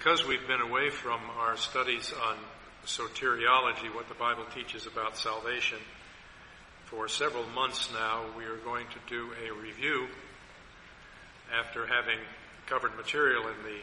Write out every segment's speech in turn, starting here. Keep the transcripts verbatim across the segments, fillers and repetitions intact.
because we've been away from our studies on soteriology, what the Bible teaches about salvation, for several months now, we are going to do a review after having covered material in the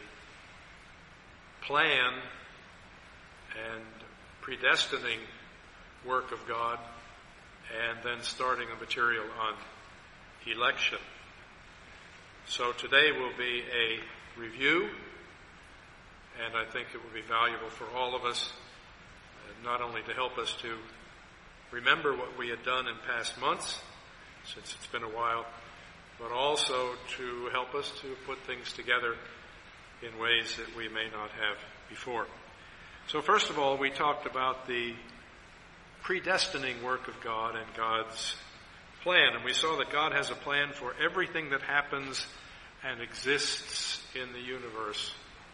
plan and predestining work of God, and then starting the material on election. So today will be a review, and I think it will be valuable for all of us, not only to help us to remember what we had done in past months, since it's been a while, but also to help us to put things together in ways that we may not have before. So first of all, we talked about the predestining work of God and God's plan. And we saw that God has a plan for everything that happens and exists in the universe.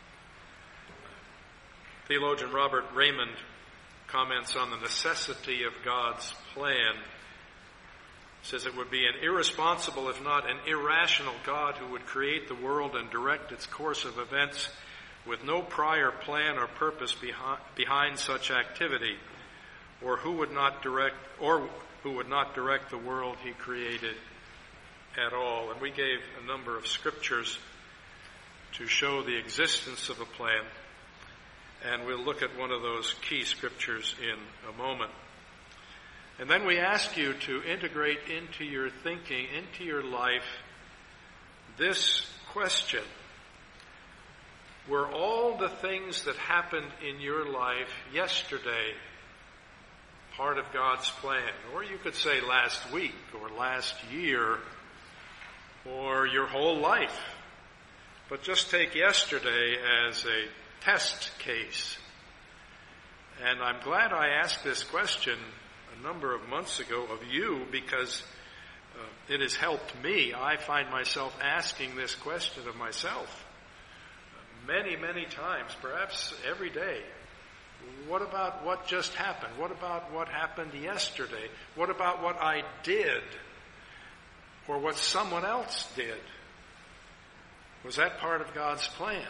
Theologian Robert Raymond comments on the necessity of God's plan. He says it would be an irresponsible, if not an irrational God who would create the world and direct its course of events with no prior plan or purpose behind, behind such activity, or who would not direct, or who would not direct the world he created at all. And we gave a number of scriptures to show the existence of a plan, and we'll look at one of those key scriptures in a moment. And then we ask you to integrate into your thinking, into your life, this question: were all the things that happened in your life yesterday part of God's plan? Or you could say last week, or last year, or your whole life. But just take yesterday as a test case. And I'm glad I asked this question a number of months ago of you, because uh, it has helped me. I find myself asking this question of myself many, many times, perhaps every day. What about what just happened? What about what happened yesterday? What about what I did? Or what someone else did? Was that part of God's plan?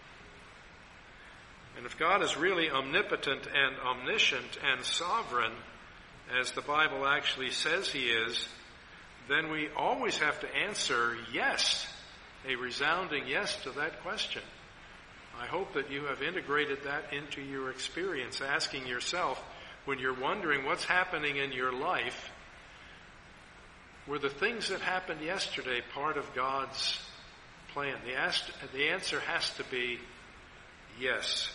And if God is really omnipotent and omniscient and sovereign, as the Bible actually says he is, then we always have to answer yes, a resounding yes to that question. I hope that you have integrated that into your experience, asking yourself, when you're wondering what's happening in your life, were the things that happened yesterday part of God's plan? The, ast- the answer has to be yes.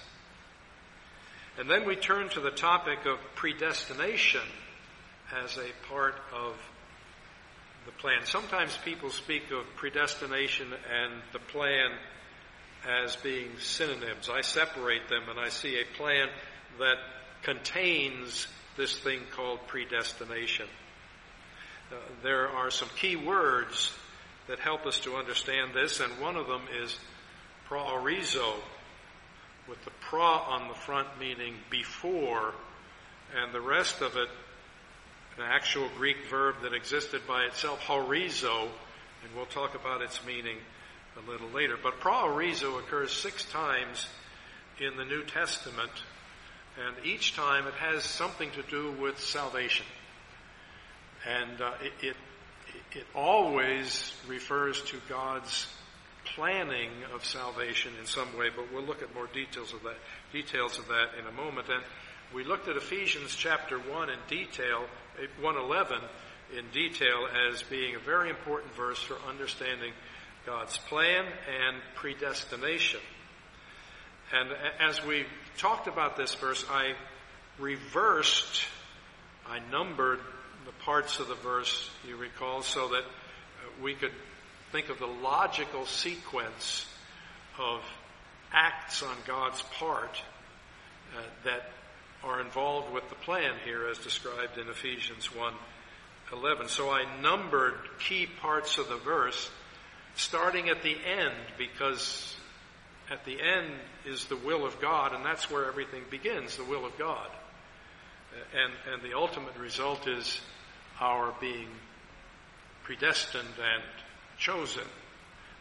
And then we turn to the topic of predestination as a part of the plan. Sometimes people speak of predestination and the plan as being synonyms. I separate them, and I see a plan that contains this thing called predestination. Uh, there are some key words that help us to understand this, and one of them is proorizo, with the pro on the front meaning before, and the rest of it an actual Greek verb that existed by itself, horizo, and we'll talk about its meaning a little later. But proorizo occurs six times in the New Testament, and each time it has something to do with salvation. And uh, it, it it always refers to God's planning of salvation in some way, but we'll look at more details of that details of that in a moment. And we looked at Ephesians chapter one in detail, one eleven in detail, as being a very important verse for understanding God's plan and predestination. And as we talked about this verse, I reversed, I numbered the parts of the verse, you recall, so that we could think of the logical sequence of acts on God's part uh, that are involved with the plan here as described in Ephesians one eleven. So I numbered key parts of the verse starting at the end, because at the end is the will of God, and that's where everything begins, the will of God. And, and the ultimate result is our being predestined and chosen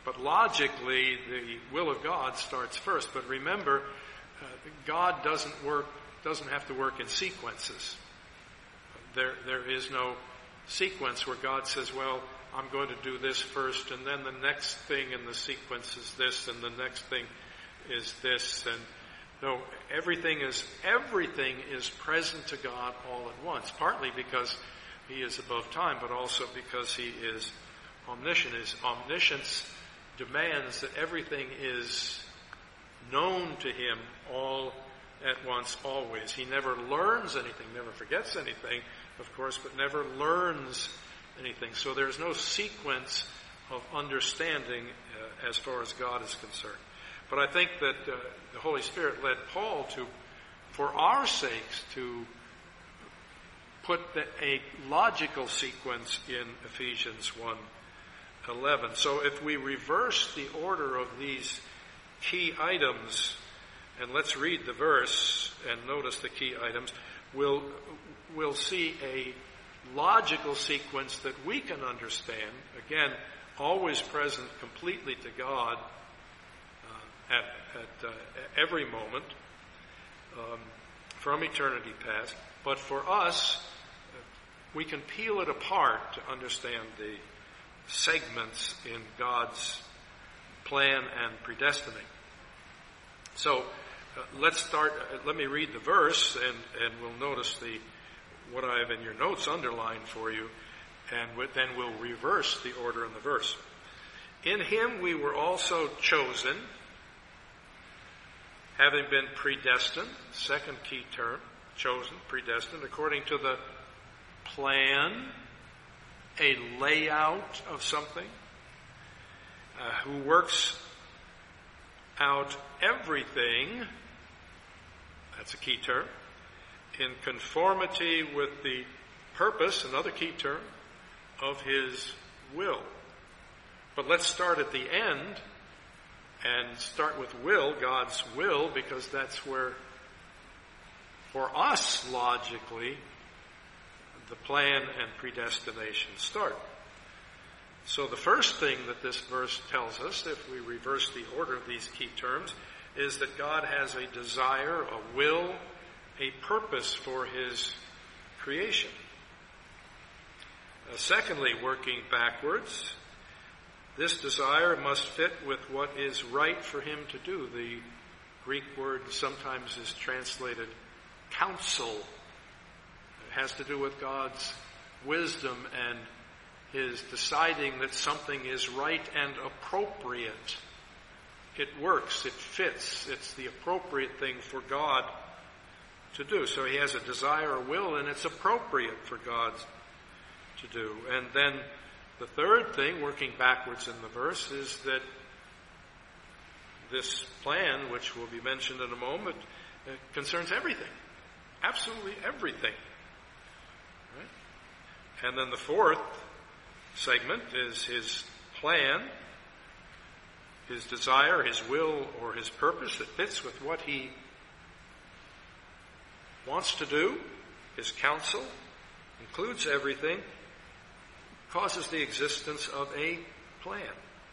but logically, the will of God starts first. But remember, uh, God doesn't work, doesn't have to work in sequences. There, there is no sequence where God says, well, I'm going to do this first, and then the next thing in the sequence is this, and the next thing is this. And no, everything is, everything is present to God all at once, partly because he is above time, but also because he is omniscient. His omniscience demands that everything is known to him all at once, always. He never learns anything, never forgets anything, of course, but never learns anything. So there's no sequence of understanding uh, as far as God is concerned. But I think that uh, the Holy Spirit led Paul to, for our sakes, to put the, a logical sequence in Ephesians one eleven. So if we reverse the order of these key items, and let's read the verse and notice the key items, we'll, we'll see a logical sequence that we can understand, again, always present completely to God uh, at, at uh, every moment um, from eternity past. But for us, uh, we can peel it apart to understand the segments in God's plan and predestining. So uh, let's start, uh, let me read the verse, and, and we'll notice the what I have in your notes underlined for you, and then we'll reverse the order in the verse. In him we were also chosen, having been predestined, second key term, chosen, predestined, according to the plan, a layout of something, uh, who works out everything, that's a key term, in conformity with the purpose, another key term, of his will. But let's start at the end and start with will, God's will, because that's where, for us, logically, the plan and predestination start. So the first thing that this verse tells us, if we reverse the order of these key terms, is that God has a desire, a will, a purpose for his creation. Uh, secondly, working backwards, this desire must fit with what is right for him to do. The Greek word sometimes is translated counsel. It has to do with God's wisdom and his deciding that something is right and appropriate. It works, it fits, it's the appropriate thing for God to do. So he has a desire, a will, and it's appropriate for God to do. And then the third thing, working backwards in the verse, is that this plan, which will be mentioned in a moment, uh, concerns everything. Absolutely everything. Right? And then the fourth segment is his plan, his desire, his will, or his purpose that fits with what he wants to do. His counsel includes everything, causes the existence of a plan.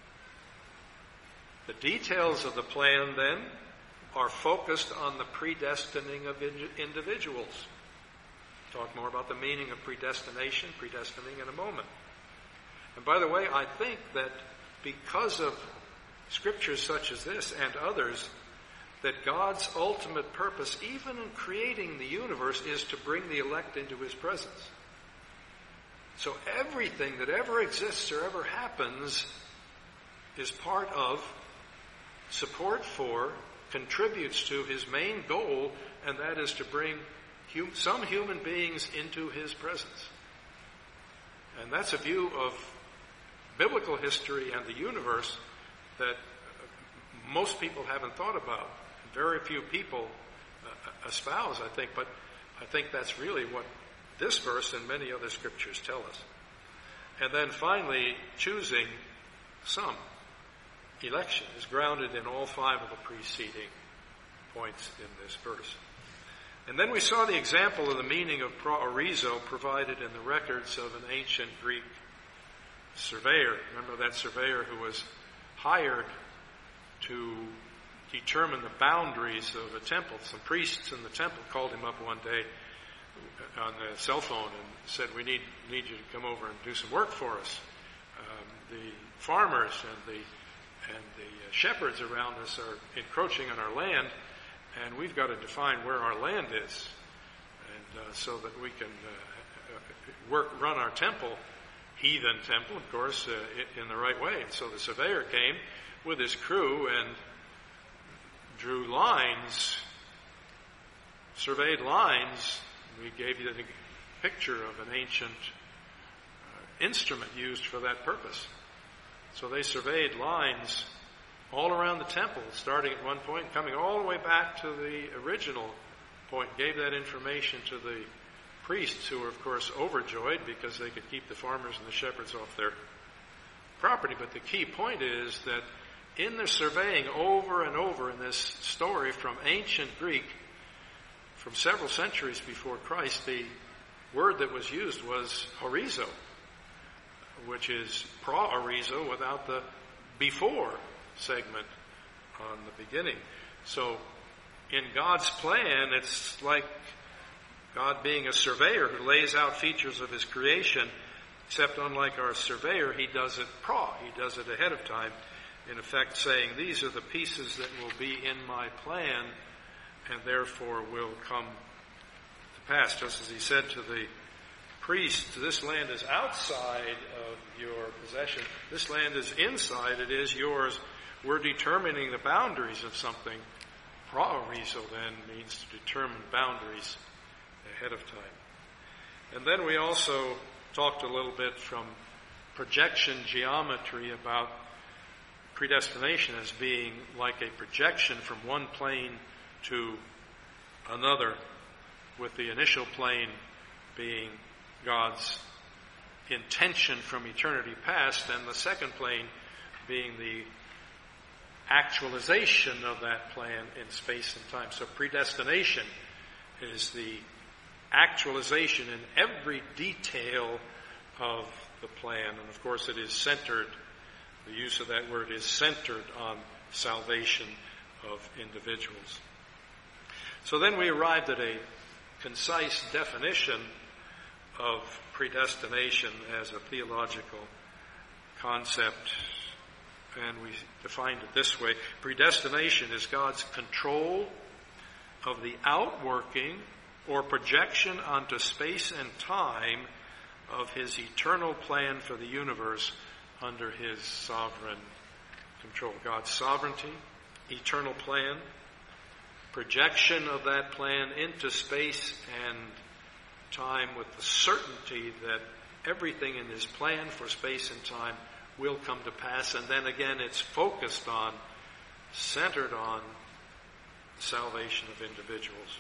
The details of the plan, then, are focused on the predestining of individuals. Talk more about the meaning of predestination, predestining in a moment. And by the way, I think that because of scriptures such as this and others, that God's ultimate purpose, even in creating the universe, is to bring the elect into his presence. So everything that ever exists or ever happens is part of, support for, contributes to his main goal, and that is to bring hum- some human beings into his presence. And that's a view of biblical history and the universe that most people haven't thought about. Very few people uh, espouse, I think, but I think that's really what this verse and many other scriptures tell us. And then finally, choosing some. Election is grounded in all five of the preceding points in this verse. And then we saw the example of the meaning of proorizo provided in the records of an ancient Greek surveyor. Remember that surveyor who was hired to determine the boundaries of a temple. Some priests in the temple called him up one day on the cell phone and said, we need need you to come over and do some work for us. Um, the farmers and the and the shepherds around us are encroaching on our land, and we've got to define where our land is, and uh, so that we can uh, work run our temple, heathen temple, of course, uh, in the right way. And so the surveyor came with his crew and drew lines, surveyed lines. We gave you the picture of an ancient uh, instrument used for that purpose. So they surveyed lines all around the temple, starting at one point, coming all the way back to the original point, gave that information to the priests, who were, of course, overjoyed because they could keep the farmers and the shepherds off their property. But the key point is that in their surveying over and over in this story from ancient Greek, from several centuries before Christ, the word that was used was horizo, which is pro-orizo without the before segment on the beginning. So in God's plan, it's like God being a surveyor who lays out features of his creation, except unlike our surveyor, he does it pro, he does it ahead of time, in effect saying, these are the pieces that will be in my plan and therefore will come to pass. Just as he said to the priest, this land is outside of your possession. This land is inside. It is yours. We're determining the boundaries of something. Pro-orizo then means to determine boundaries ahead of time. And then we also talked a little bit from projection geometry about predestination as being like a projection from one plane to another, with the initial plane being God's intention from eternity past, and the second plane being the actualization of that plan in space and time. So predestination is the actualization in every detail of the plan, and of course it is centered, the use of that word is centered on salvation of individuals. So then we arrived at a concise definition of predestination as a theological concept, and we defined it this way. Predestination is God's control of the outworking or projection onto space and time of his eternal plan for the universe under his sovereign control. God's sovereignty, eternal plan, projection of that plan into space and time with the certainty that everything in his plan for space and time will come to pass. And then again, it's focused on, centered on the salvation of individuals.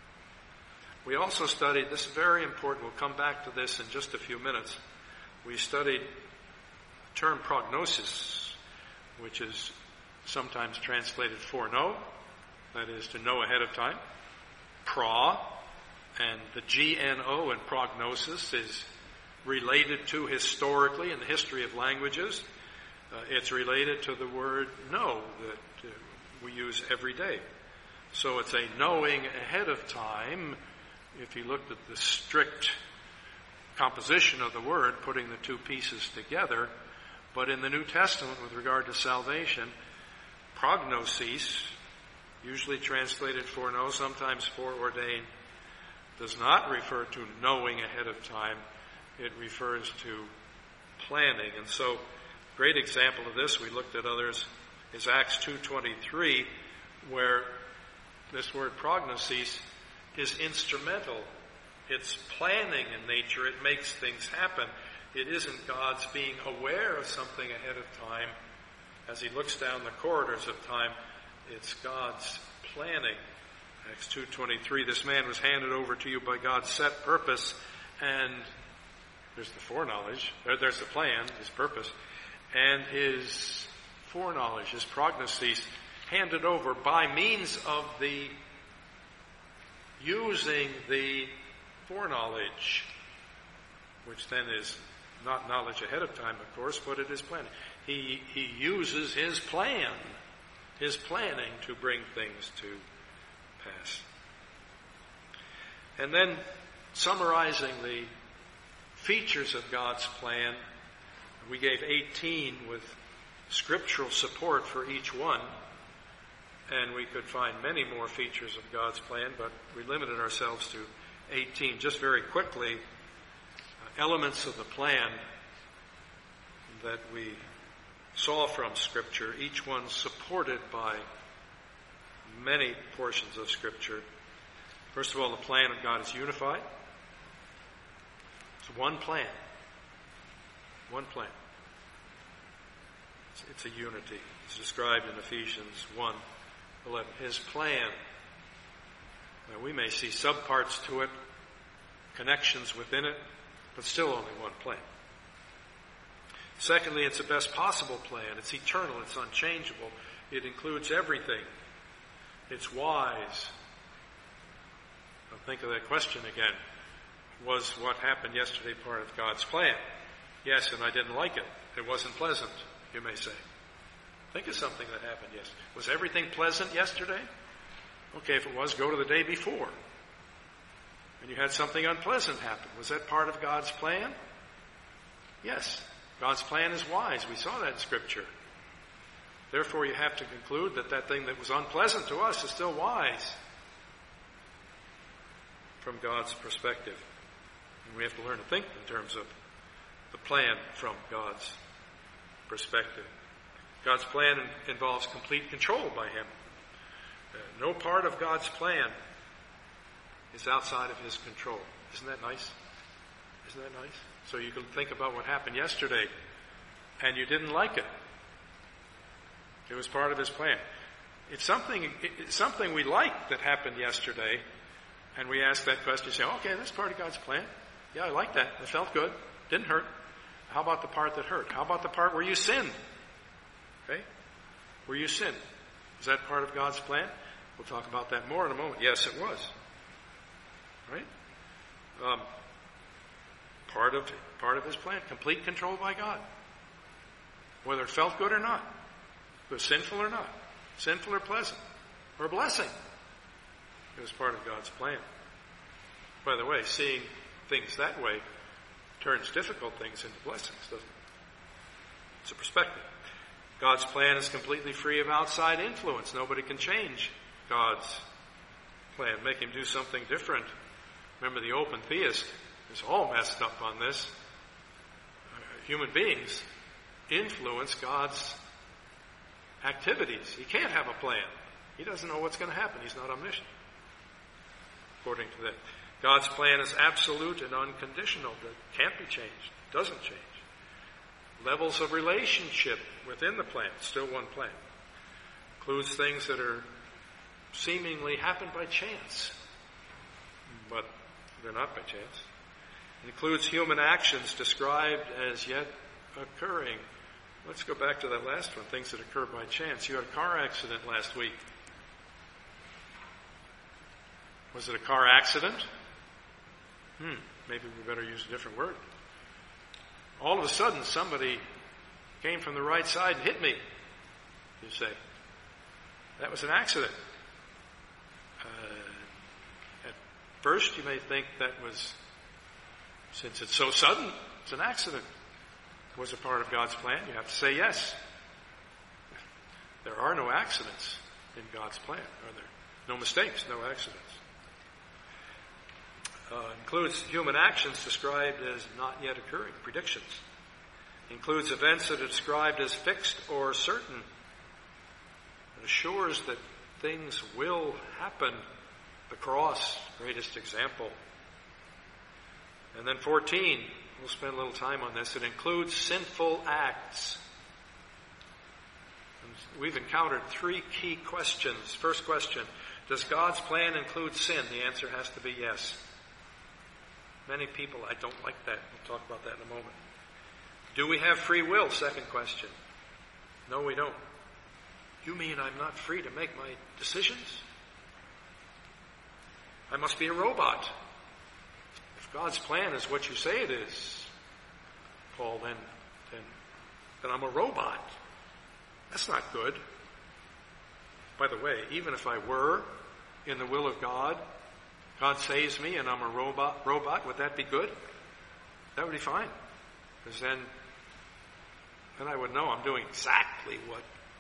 We also studied, this is very important, we'll come back to this in just a few minutes. We studied the term prognosis, which is sometimes translated foreknow, that is to know ahead of time. Pro, and the G N O in prognosis is related to historically in the history of languages. Uh, it's related to the word know that uh, we use every day. So it's a knowing ahead of time. If you looked at the strict composition of the word, putting the two pieces together, but in the New Testament with regard to salvation, prognosis, usually translated foreknow, sometimes foreordain, does not refer to knowing ahead of time. It refers to planning. And so, great example of this, we looked at others, is Acts two twenty-three, where this word prognosis is instrumental. It's planning in nature. It makes things happen. It isn't God's being aware of something ahead of time as he looks down the corridors of time. It's God's planning. Acts two twenty-three, this man was handed over to you by God's set purpose, and there's the foreknowledge, there, there's the plan, his purpose, and his foreknowledge, his prognosis, handed over by means of the using the foreknowledge, which then is not knowledge ahead of time, of course, but it is planning. He, he uses his plan, his planning to bring things to pass. And then summarizing the features of God's plan, we gave eighteen with scriptural support for each one, and we could find many more features of God's plan, but we limited ourselves to eighteen. Just very quickly, uh, elements of the plan that we saw from Scripture, each one supported by many portions of Scripture. First of all, the plan of God is unified. It's one plan. One plan. It's, it's a unity. It's described in Ephesians one eleven. His plan. Now, we may see subparts to it, connections within it, but still only one plan. Secondly, it's the best possible plan. It's eternal. It's unchangeable. It includes everything. It's wise. Now think of that question again. Was what happened yesterday part of God's plan? Yes, and I didn't like it. It wasn't pleasant, you may say. Think of something that happened yesterday. Was everything pleasant yesterday? Okay, if it was, go to the day before. And you had something unpleasant happen. Was that part of God's plan? Yes. God's plan is wise. We saw that in Scripture. Therefore, you have to conclude that that thing that was unpleasant to us is still wise from God's perspective. And we have to learn to think in terms of the plan from God's perspective. God's plan involves complete control by Him. Uh, no part of God's plan is outside of His control. Isn't that nice? Isn't that nice? So you can think about what happened yesterday, and you didn't like it. It was part of His plan. It's something, it's something we like that happened yesterday, and we ask that question, you say, okay, that's part of God's plan. Yeah, I like that. It felt good. Didn't hurt. How about the part that hurt? How about the part where you sinned? Okay? Where you sinned. Was that part of God's plan? We'll talk about that more in a moment. Yes, it was. Right? Um, part of part of His plan. Complete control by God. Whether it felt good or not. It was sinful or not. Sinful or pleasant. Or a blessing. It was part of God's plan. By the way, seeing things that way turns difficult things into blessings, doesn't it? It's a perspective. God's plan is completely free of outside influence. Nobody can change God's plan, make Him do something different. Remember, the open theist is all messed up on this. Uh, human beings influence God's activities. He can't have a plan. He doesn't know what's going to happen. He's not omniscient. According to that, God's plan is absolute and unconditional. That can't be changed. Doesn't change. Levels of relationship within the plan. Still one plan. Includes things that are seemingly happen by chance, but they're not by chance. It includes human actions described as yet occurring. Let's go back to that last one, things that occur by chance. You had a car accident last week. Was it a car accident? Hmm, maybe we better use a different word. All of a sudden, somebody came from the right side and hit me, you say. That was an accident. Uh, at first, you may think that was, since it's so sudden, it's an accident. Was it part of God's plan? You have to say yes. There are no accidents in God's plan, are there? No mistakes, no accidents. Uh, includes human actions described as not yet occurring, predictions. Includes events that are described as fixed or certain. It assures that things will happen. The cross, greatest example. And then fourteen, we'll spend a little time on this. It includes sinful acts. And we've encountered three key questions. First question, does God's plan include sin? The answer has to be yes. Many people, I don't like that. We'll talk about that in a moment. Do we have free will? Second question. No, we don't. You mean I'm not free to make my decisions? I must be a robot. If God's plan is what you say it is, Paul then, then that I'm a robot. That's not good. By the way, even if I were in the will of God, God saves me and I'm a robot, robot, would that be good? That would be fine. Because then, then I would know I'm doing exactly what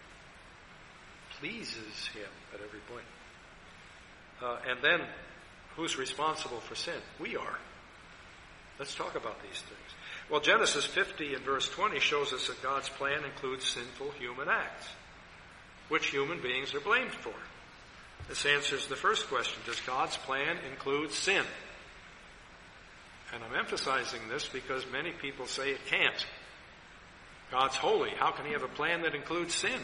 pleases him at every point. Uh, and then, who's responsible for sin? We are. Let's talk about these things. Well, Genesis fifty and verse twenty shows us that God's plan includes sinful human acts, which human beings are blamed for. This answers the first question. Does God's plan include sin? And I'm emphasizing this because many people say it can't. God's holy. How can he have a plan that includes sin?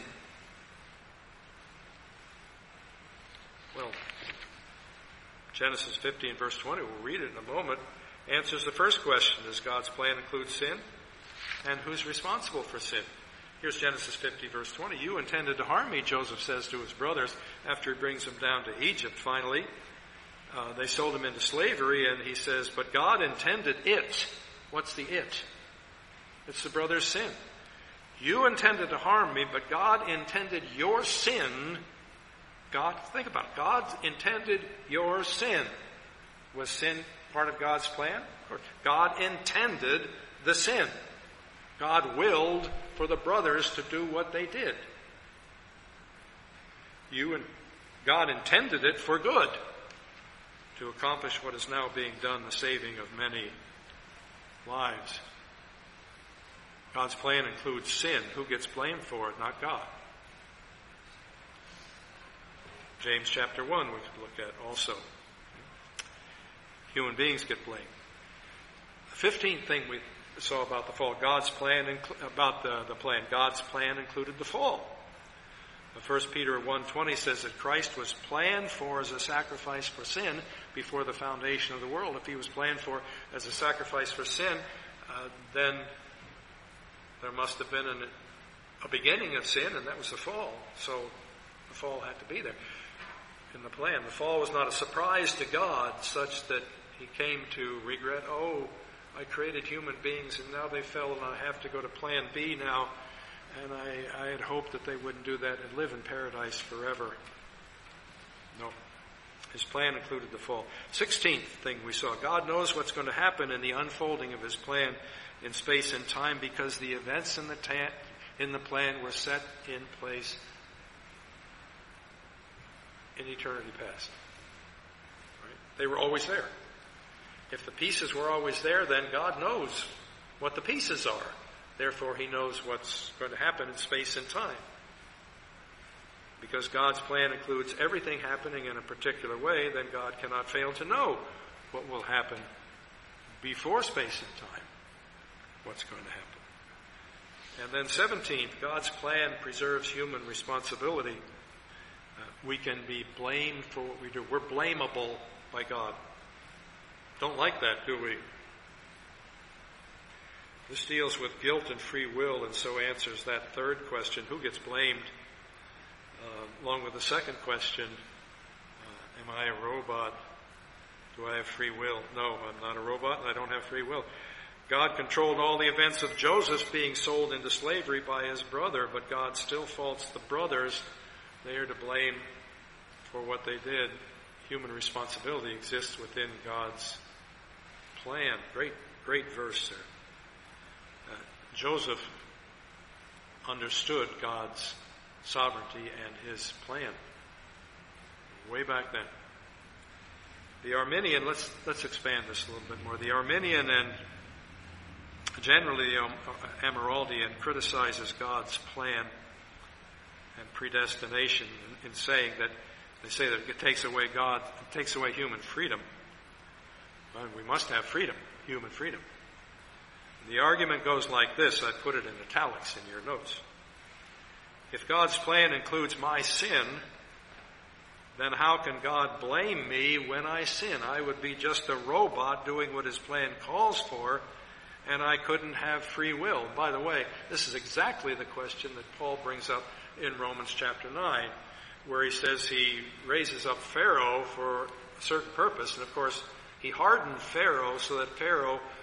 Well, Genesis fifty and verse twenty, we'll read it in a moment, answers the first question. Does God's plan include sin? And who's responsible for sin? Here's Genesis fifty, verse twenty. You intended to harm me, Joseph says to his brothers after he brings them down to Egypt finally. Uh, they sold him into slavery, and he says, but God intended it. What's the it? It's the brother's sin. You intended to harm me, but God intended your sin. God, think about it. God intended your sin. Was sin part of God's plan? Of course. God intended the sin. God willed for the brothers to do what they did. You and God intended it for good, to accomplish what is now being done, the saving of many lives. God's plan includes sin. Who gets blamed for it? Not God. James chapter one we could look at also. Human beings get blamed. The fifteenth thing we saw about the fall, God's plan, about the, the plan, God's plan included the fall. First Peter one twenty says that Christ was planned for as a sacrifice for sin before the foundation of the world. If he was planned for as a sacrifice for sin, uh, then there must have been an, a beginning of sin, and that was the fall. So the fall had to be there in the plan. The fall was not a surprise to God such that he came to regret, oh, I created human beings and now they fell and I have to go to plan B now. And I, I had hoped that they wouldn't do that and live in paradise forever. No. His plan included the fall. Sixteenth thing we saw. God knows what's going to happen in the unfolding of his plan in space and time because the events in the, ta- in the plan were set in place in eternity past. Right? They were always there. If the pieces were always there, then God knows what the pieces are. Therefore, he knows what's going to happen in space and time. Because God's plan includes everything happening in a particular way, then God cannot fail to know what will happen before space and time, what's going to happen. And then seventeenth, God's plan preserves human responsibility. Uh, we can be blamed for what we do. We're blamable by God. Don't like that, do we? This deals with guilt and free will, and so answers that third question, who gets blamed? Uh, along with the second question, uh, am I a robot? Do I have free will? No, I'm not a robot, and I don't have free will. God controlled all the events of Joseph being sold into slavery by his brother, but God still faults the brothers. They are to blame for what they did. Human responsibility exists within God's plan. Great, great verse there. Uh, Joseph understood God's sovereignty and his plan way back then. The Arminian, let's let's expand this a little bit more. The Arminian and generally the Amyraldian criticizes God's plan and predestination in, in saying that they say that it takes away God, it takes away human freedom. Well, we must have freedom, human freedom. The argument goes like this. I put it in italics in your notes. If God's plan includes my sin, then how can God blame me when I sin? I would be just a robot doing what his plan calls for, and I couldn't have free will. By the way, this is exactly the question that Paul brings up in Romans chapter nine, where he says he raises up Pharaoh for a certain purpose. And of course, he hardened Pharaoh so that Pharaoh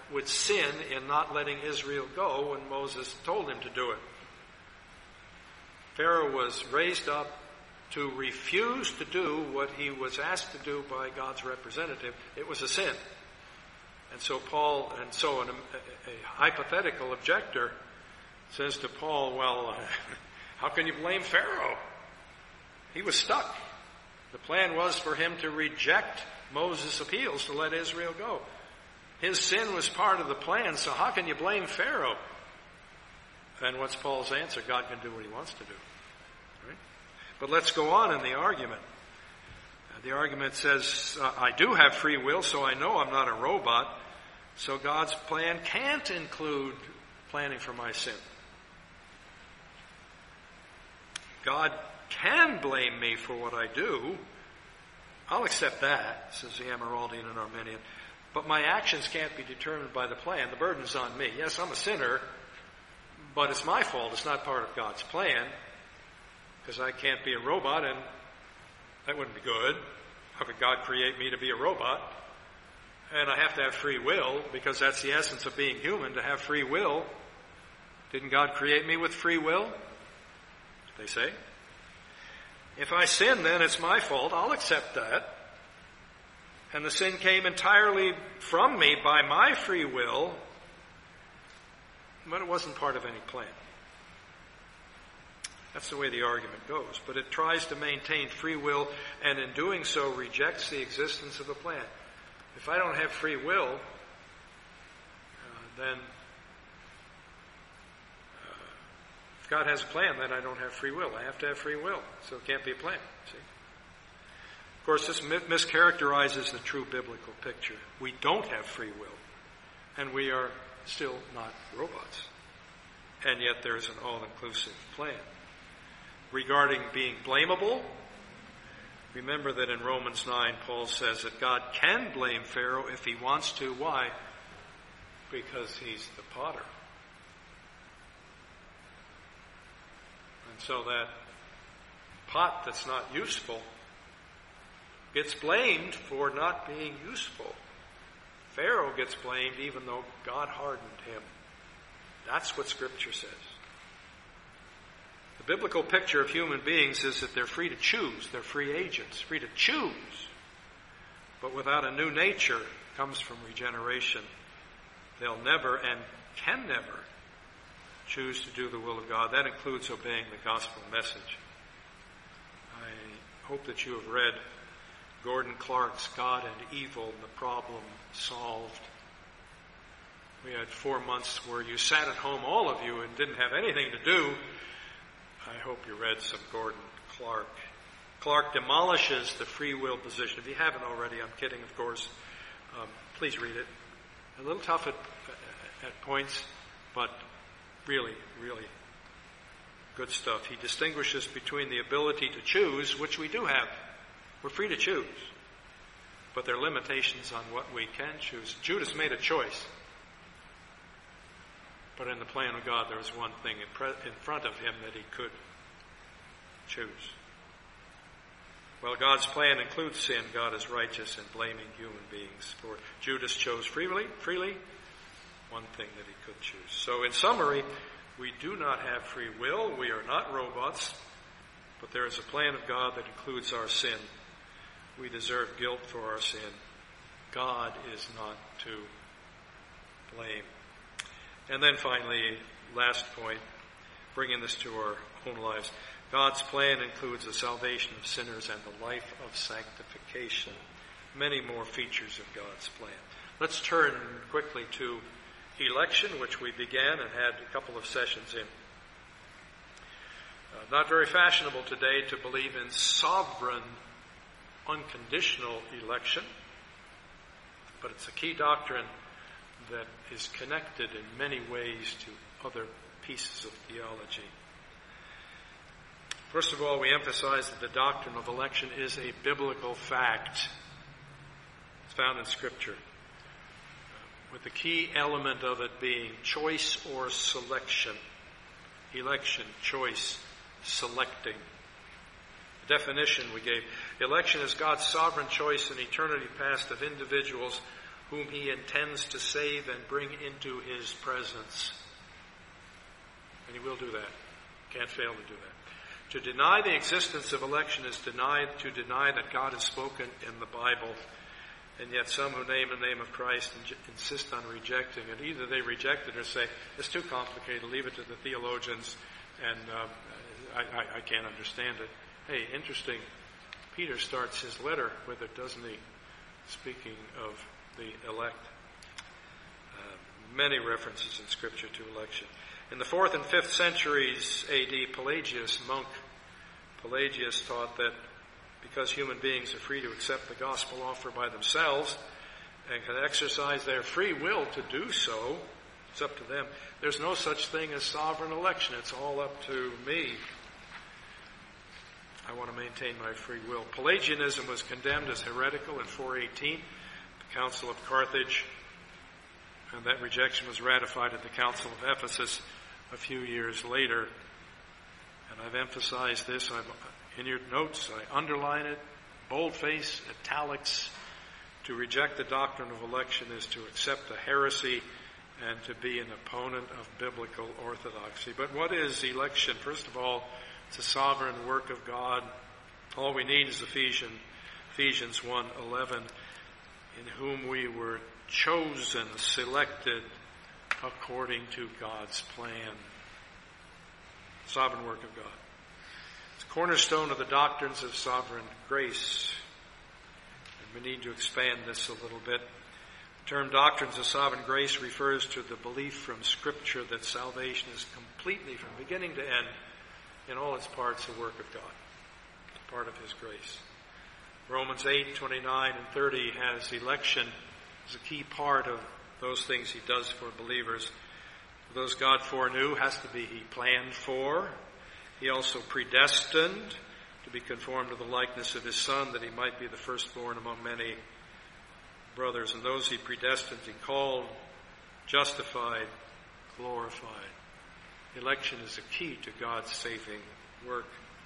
would sin in not letting Israel go when Moses told him to do it. Pharaoh was raised up to refuse to do what he was asked to do by God's representative. It was a sin. And so Paul, and so an, a, a hypothetical objector says to Paul, well, uh, how can you blame Pharaoh? He was stuck. The plan was for him to reject Moses' appeals to let Israel go. His sin was part of the plan, so how can you blame Pharaoh? And what's Paul's answer? God can do what he wants to do. Right? But let's go on in the argument. Uh, the argument says, uh, I do have free will, so I know I'm not a robot. So God's plan can't include planning for my sin. God can blame me for what I do. I'll accept that, says the Amyraldian and Arminian. But my actions can't be determined by the plan. The burden's on me. Yes, I'm a sinner, but it's my fault. It's not part of God's plan, because I can't be a robot, and that wouldn't be good. How could God create me to be a robot? And I have to have free will, because that's the essence of being human, to have free will. Didn't God create me with free will? They say. If I sin, then it's my fault. I'll accept that. And the sin came entirely from me by my free will, but it wasn't part of any plan. That's the way the argument goes. But it tries to maintain free will, and in doing so rejects the existence of a plan. If I don't have free will, uh, then uh, if God has a plan, then I don't have free will. I have to have free will, so it can't be a plan. See? Of course, this mischaracterizes the true biblical picture. We don't have free will, and we are still not robots. And yet there is an all-inclusive plan. Regarding being blamable, remember that in Romans nine, Paul says that God can blame Pharaoh if he wants to. Why? Because he's the potter. And so that pot that's not useful gets blamed for not being useful. Pharaoh gets blamed even though God hardened him. That's what Scripture says. The biblical picture of human beings is that they're free to choose. They're free agents, free to choose. But without a new nature comes from regeneration. They'll never and can never choose to do the will of God. That includes obeying the gospel message. I hope that you have read Gordon Clark's God and Evil, the Problem Solved. We had four months where you sat at home, all of you, and didn't have anything to do. I hope you read some Gordon Clark. Clark demolishes the free will position. If you haven't already, I'm kidding, of course. Um, please read it. A little tough at, at points, but really, really good stuff. He distinguishes between the ability to choose, which we do have. We're free to choose. But there are limitations on what we can choose. Judas made a choice. But in the plan of God, there was one thing in, pre- in front of him that he could choose. Well, God's plan includes sin. God is righteous in blaming human beings. For Judas chose freely, freely, one thing that he could choose. So in summary, we do not have free will. We are not robots. But there is a plan of God that includes our sin. We deserve guilt for our sin. God is not to blame. And then finally, last point, bringing this to our own lives. God's plan includes the salvation of sinners and the life of sanctification. Many more features of God's plan. Let's turn quickly to election, which we began and had a couple of sessions in. Uh, not very fashionable today to believe in sovereign, unconditional election, but it's a key doctrine that is connected in many ways to other pieces of theology. First of all, we emphasize that the doctrine of election is a biblical fact. It's found in Scripture, with the key element of it being choice or selection. Election, choice, selecting. The definition we gave. Election is God's sovereign choice in eternity past of individuals whom he intends to save and bring into his presence. And he will do that. Can't fail to do that. To deny the existence of election is denied, to deny that God has spoken in the Bible. And yet some who name the name of Christ insist on rejecting it. Either they reject it or say, it's too complicated, leave it to the theologians, and uh, I, I, I can't understand it. Hey, interesting. Peter starts his letter with it, doesn't he? Speaking of the elect. Uh, many references in Scripture to election. In the fourth and fifth centuries A D, Pelagius, monk Pelagius, taught that because human beings are free to accept the gospel offered by themselves and can exercise their free will to do so, it's up to them. There's no such thing as sovereign election. It's all up to me. I want to maintain my free will. Pelagianism was condemned as heretical in four eighteen, the Council of Carthage, and that rejection was ratified at the Council of Ephesus a few years later. And I've emphasized this. I've, in your notes, I underline it, boldface, italics. To reject the doctrine of election is to accept a heresy and to be an opponent of biblical orthodoxy. But what is election? First of all, it's a sovereign work of God. All we need is Ephesians, Ephesians one eleven, in whom we were chosen, selected according to God's plan. Sovereign work of God. It's a cornerstone of the doctrines of sovereign grace. And we need to expand this a little bit. The term doctrines of sovereign grace refers to the belief from Scripture that salvation is completely, from beginning to end, in all its parts, the work of God. It's part of His grace. Romans eight, twenty-nine and thirty has election as a key part of those things He does for believers. Those God foreknew has to be He planned for. He also predestined to be conformed to the likeness of His Son, that He might be the firstborn among many brothers. And those He predestined, He called, justified, glorified. Election is a key to God's saving work.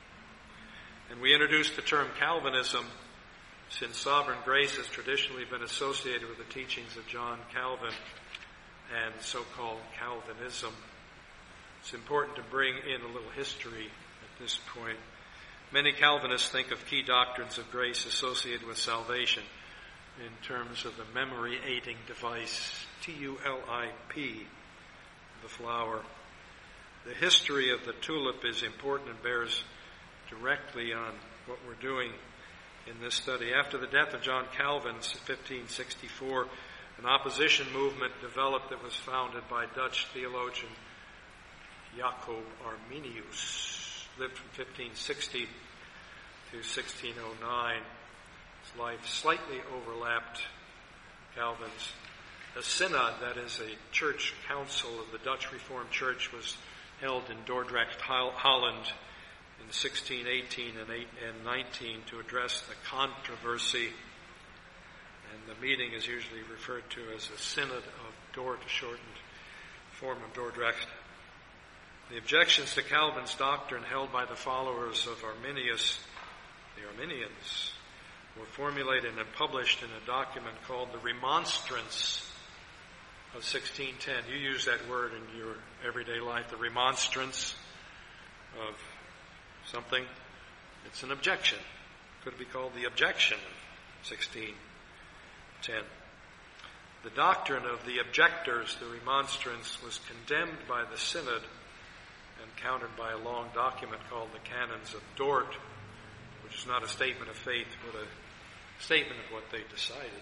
And we introduced the term Calvinism, since sovereign grace has traditionally been associated with the teachings of John Calvin and so-called Calvinism. It's important to bring in a little history at this point. Many Calvinists think of key doctrines of grace associated with salvation in terms of the memory-aiding device, T U L I P, the flower. The history of the tulip is important and bears directly on what we're doing in this study. After the death of John Calvin in fifteen sixty-four, an opposition movement developed that was founded by Dutch theologian Jacob Arminius, lived from fifteen sixty to sixteen oh nine. His life slightly overlapped Calvin's. A synod, that is a church council of the Dutch Reformed Church, was held in Dordrecht, Holland in sixteen eighteen and nineteen to address the controversy. And the meeting is usually referred to as a Synod of Dort, a shortened form of Dordrecht. The objections to Calvin's doctrine held by the followers of Arminius, the Arminians, were formulated and published in a document called the Remonstrance of sixteen ten. You use that word in your everyday life, the remonstrance of something. It's an objection. Could be called the objection of sixteen ten. The doctrine of the objectors, the remonstrance, was condemned by the synod and countered by a long document called the Canons of Dort, which is not a statement of faith, but a statement of what they decided.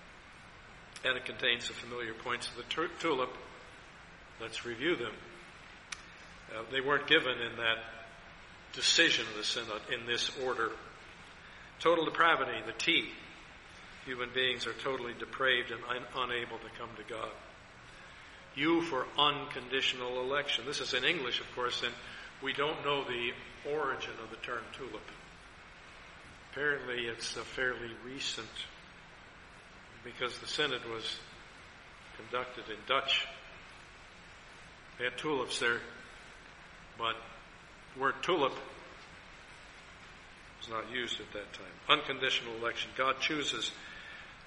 And it contains the familiar points of the tulip. Let's review them. Uh, they weren't given in that decision of the synod in this order. Total depravity, the T. Human beings are totally depraved and un- unable to come to God. U for unconditional election. This is in English, of course, and we don't know the origin of the term tulip. Apparently it's a fairly recent, because the synod was conducted in Dutch. They had tulips there, but the word tulip was not used at that time. Unconditional election. God chooses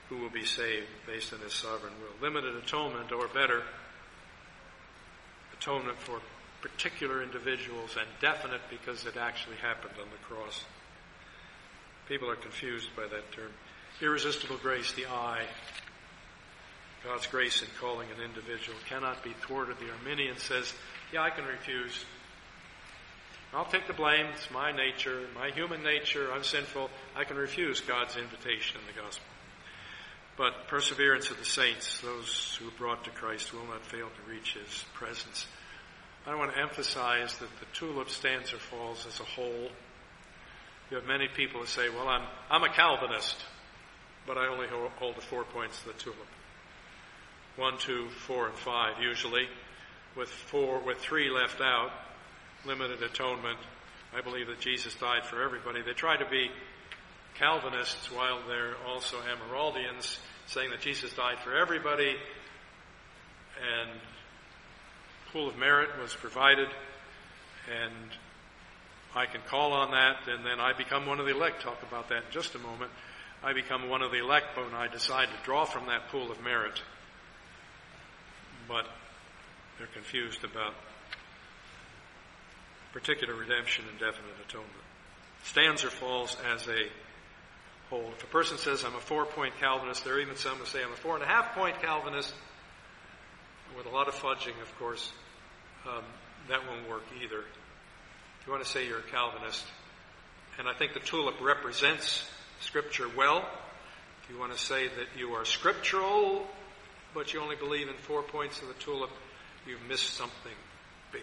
who will be saved based on his sovereign will. Limited atonement, or better, atonement for particular individuals, and definite because it actually happened on the cross. People are confused by that term. Irresistible grace, the I. God's grace in calling an individual cannot be thwarted. The Arminian says, yeah, I can refuse. I'll take the blame. It's my nature, my human nature. I'm sinful. I can refuse God's invitation in the gospel. But perseverance of the saints, those who are brought to Christ, will not fail to reach his presence. I want to emphasize that the tulip stands or falls as a whole. You have many people who say, well, I'm, I'm a Calvinist, but I only hold the four points of the tulip. One, two, four, and five, usually, with four, with three left out. Limited atonement. I believe that Jesus died for everybody. They try to be Calvinists while they're also Emeraldians, saying that Jesus died for everybody, and pool of merit was provided, and I can call on that, and then I become one of the elect. Talk about that in just a moment. I become one of the elect when I decide to draw from that pool of merit. But they're confused about particular redemption and definite atonement. Stands or falls as a whole. If a person says, I'm a four-point Calvinist, there are even some who say, I'm a four-and-a-half-point Calvinist, with a lot of fudging, of course, um, that won't work either. If you want to say you're a Calvinist, and I think the tulip represents Scripture well, if you want to say that you are scriptural, but you only believe in four points of the tulip, you've missed something big.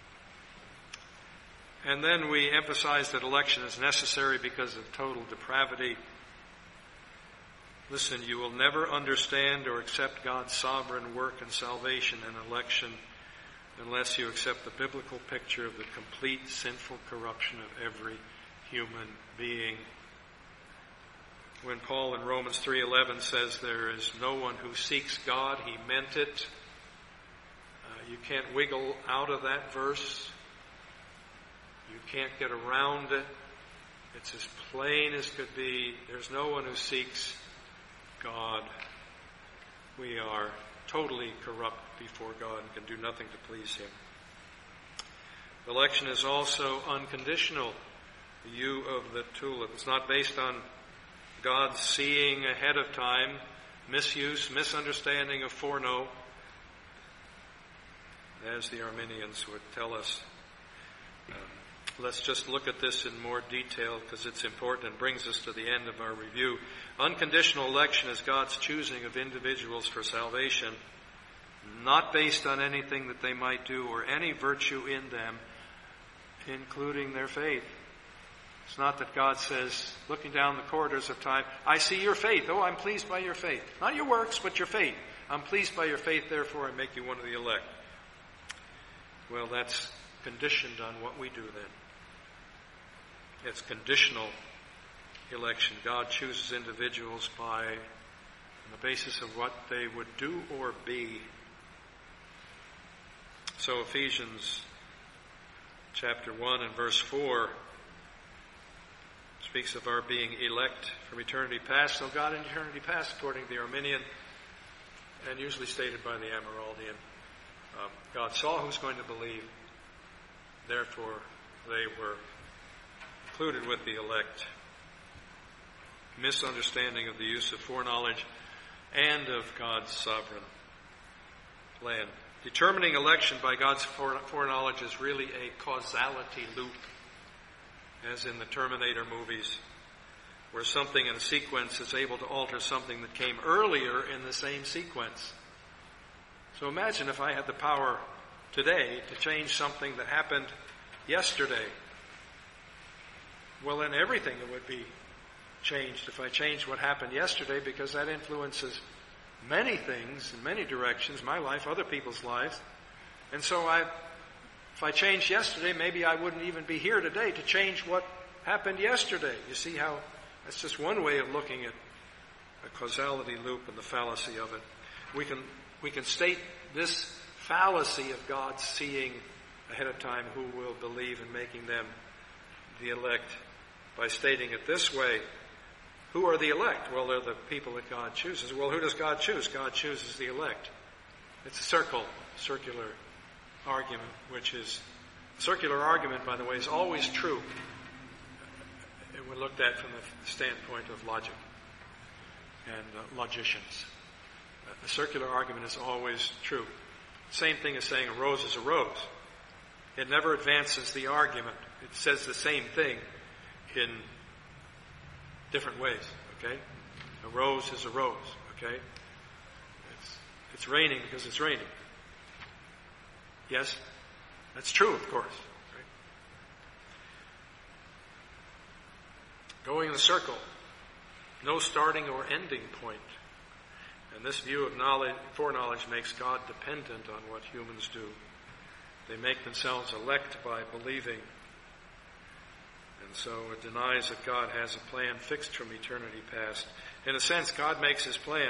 And then we emphasize that election is necessary because of total depravity. Listen, you will never understand or accept God's sovereign work in salvation and election unless you accept the biblical picture of the complete sinful corruption of every human being. When Paul in Romans three eleven says there is no one who seeks God, he meant it. Uh, you can't wiggle out of that verse. You can't get around it. It's as plain as could be. There's no one who seeks God. We are totally corrupt before God and can do nothing to please him. Election is also unconditional. The U of the tulip. It's not based on God seeing ahead of time, misuse, misunderstanding of foreknow, as the Arminians would tell us. Um, let's just look at this in more detail because it's important and brings us to the end of our review. Unconditional election is God's choosing of individuals for salvation, not based on anything that they might do or any virtue in them, including their faith. It's not that God says, looking down the corridors of time, I see your faith. Oh, I'm pleased by your faith. Not your works, but your faith. I'm pleased by your faith, therefore I make you one of the elect. Well, that's conditioned on what we do then. It's conditional election. God chooses individuals by, on the basis of what they would do or be. So Ephesians chapter one and verse four speaks of our being elect from eternity past. So God in eternity past, according to the Arminian, and usually stated by the Emeraldian, um, God saw who's going to believe. Therefore, they were included with the elect. Misunderstanding of the use of foreknowledge and of God's sovereign plan. Determining election by God's foreknowledge is really a causality loop, as in the Terminator movies, where something in a sequence is able to alter something that came earlier in the same sequence. So imagine if I had the power today to change something that happened yesterday. Well, then everything would be changed if I changed what happened yesterday, because that influences many things in many directions, my life, other people's lives. And so I, if I changed yesterday, maybe I wouldn't even be here today to change what happened yesterday. You see how that's just one way of looking at a causality loop and the fallacy of it. We can we can state this fallacy of God seeing ahead of time who will believe and making them the elect by stating it this way. Who are the elect? Well, they're the people that God chooses. Well, who does God choose? God chooses the elect. It's a circle, circular argument, which is, circular argument, by the way, is always true. It was looked at from the standpoint of logic and uh, logicians. Uh, the circular argument is always true. Same thing as saying a rose is a rose. It never advances the argument. It says the same thing in different ways, okay? A rose is a rose, okay? It's, it's raining because it's raining. Yes? That's true, of course. Right? Going in a circle. No starting or ending point. And this view of knowledge, foreknowledge makes God dependent on what humans do. They make themselves elect by believing. And so it denies that God has a plan fixed from eternity past. In a sense, God makes his plan,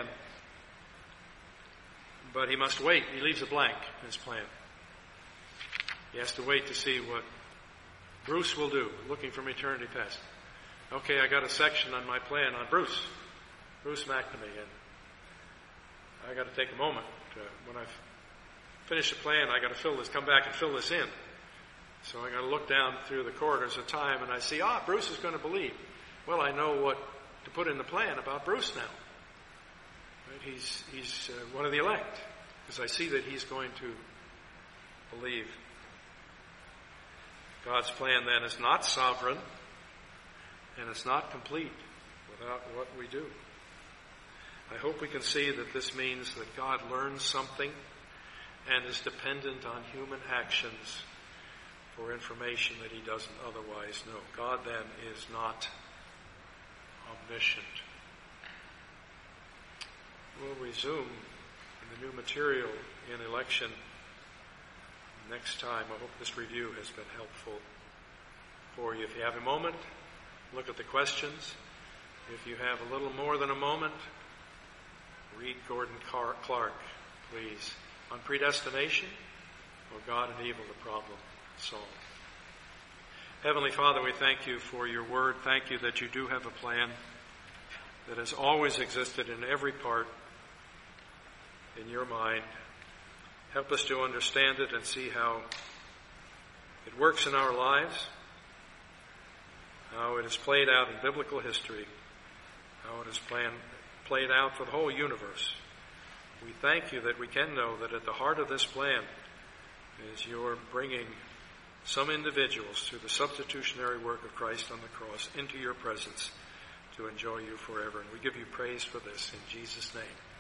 but he must wait. He leaves a blank in his plan. He has to wait to see what Bruce will do, looking from eternity past. Okay, I got a section on my plan on Bruce, Bruce McNamee, and I got to take a moment. To, when I've finished the plan, I got to fill this, come back and fill this in. So I got to look down through the corridors of time, and I see, ah, Bruce is going to believe. Well, I know what to put in the plan about Bruce now. Right? He's he's uh, one of the elect, because I see that he's going to believe. God's plan then is not sovereign, and it's not complete without what we do. I hope we can see that this means that God learns something and is dependent on human actions for information that he doesn't otherwise know. God then is not omniscient. We'll resume in the new material in election next time. I hope this review has been helpful for you. If you have a moment, look at the questions. If you have a little more than a moment, read Gordon Clark, please. On predestination, or God and evil, the problem solved. Heavenly Father, we thank you for your word. Thank you that you do have a plan that has always existed in every part in your mind. Help us to understand it and see how it works in our lives, how it is played out in biblical history, how it is planned, played out for the whole universe. We thank you that we can know that at the heart of this plan is your bringing some individuals through the substitutionary work of Christ on the cross into your presence to enjoy you forever. And we give you praise for this in Jesus' name.